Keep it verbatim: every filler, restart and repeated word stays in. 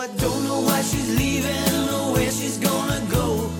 I don't know why she's leaving or where she's gonna go.